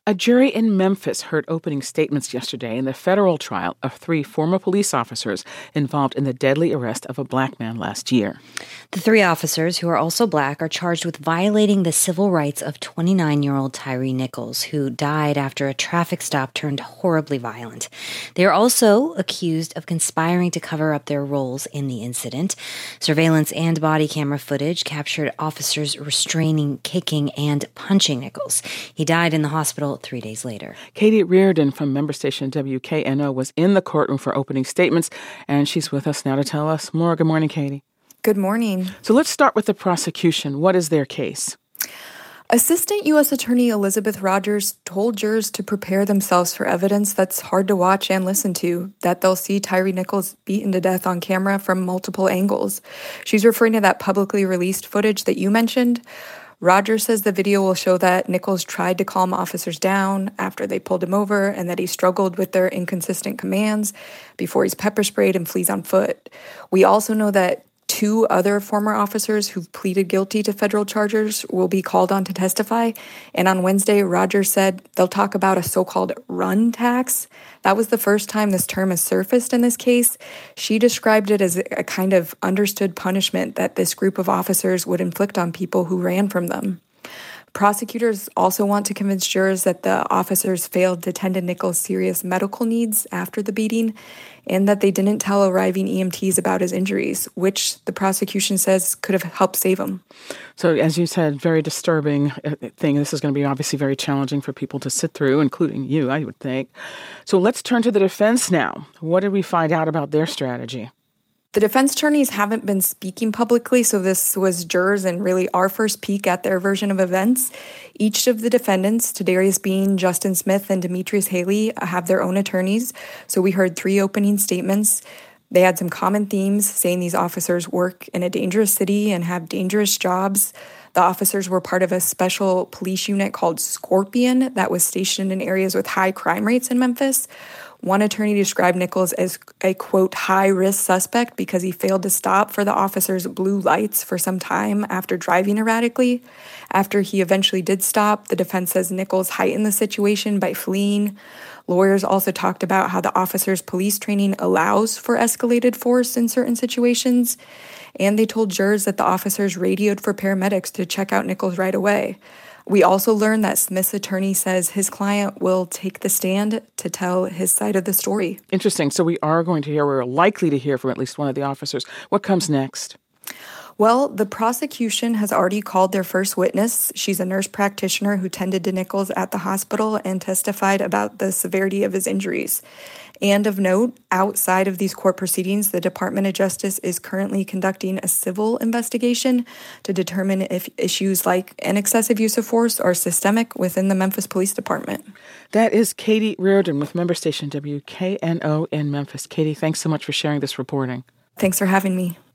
A jury in Memphis heard opening statements yesterday in the federal trial of 3 former police officers involved in the deadly arrest of a black man last year. The 3 officers, who are also black, are charged with violating the civil rights of 29-year-old Tyree Nichols, who died after a traffic stop turned horribly violent. They are also accused of conspiring to cover up their roles in the incident. Surveillance and body camera footage captured officers restraining, kicking, and punching Nichols. He died in the hospital 3 days later. Katie Reardon from member station WKNO was in the courtroom for opening statements, and she's with us now to tell us more. Good morning, Katie. Good morning. So let's start with the prosecution. What is their case? Assistant U.S. Attorney Elizabeth Rogers told jurors to prepare themselves for evidence that's hard to watch and listen to, that they'll see Tyree Nichols beaten to death on camera from multiple angles. She's referring to that publicly released footage that you mentioned. Rogers says the video will show that Nichols tried to calm officers down after they pulled him over and that he struggled with their inconsistent commands before he's pepper sprayed and flees on foot. We also know that 2 other former officers who've pleaded guilty to federal charges will be called on to testify. And on Wednesday, Rogers said they'll talk about a so-called run tax. That was the first time this term has surfaced in this case. She described it as a kind of understood punishment that this group of officers would inflict on people who ran from them. Prosecutors also want to convince jurors that the officers failed to tend to Nichols' serious medical needs after the beating and that they didn't tell arriving EMTs about his injuries, which the prosecution says could have helped save him. So, as you said, very disturbing thing. This is going to be obviously very challenging for people to sit through, including you, I would think. So let's turn to the defense now. What did we find out about their strategy? The defense attorneys haven't been speaking publicly, so this was jurors and really our first peek at their version of events. Each of the defendants, Tadarius Bean, Justin Smith, and Demetrius Haley, have their own attorneys. So we heard 3 opening statements. They had some common themes, saying these officers work in a dangerous city and have dangerous jobs. The officers were part of a special police unit called Scorpion that was stationed in areas with high crime rates in Memphis. One attorney described Nichols as a, quote, high-risk suspect because he failed to stop for the officers' blue lights for some time after driving erratically. After he eventually did stop, the defense says Nichols heightened the situation by fleeing. Lawyers also talked about how the officers' police training allows for escalated force in certain situations. And they told jurors that the officers radioed for paramedics to check out Nichols right away. We also learned that Smith's attorney says his client will take the stand to tell his side of the story. Interesting. So we're likely to hear from at least one of the officers. What comes next? Well, the prosecution has already called their first witness. She's a nurse practitioner who tended to Nichols at the hospital and testified about the severity of his injuries. And of note, outside of these court proceedings, the Department of Justice is currently conducting a civil investigation to determine if issues like an excessive use of force are systemic within the Memphis Police Department. That is Katie Reardon with member station WKNO in Memphis. Katie, thanks so much for sharing this reporting. Thanks for having me.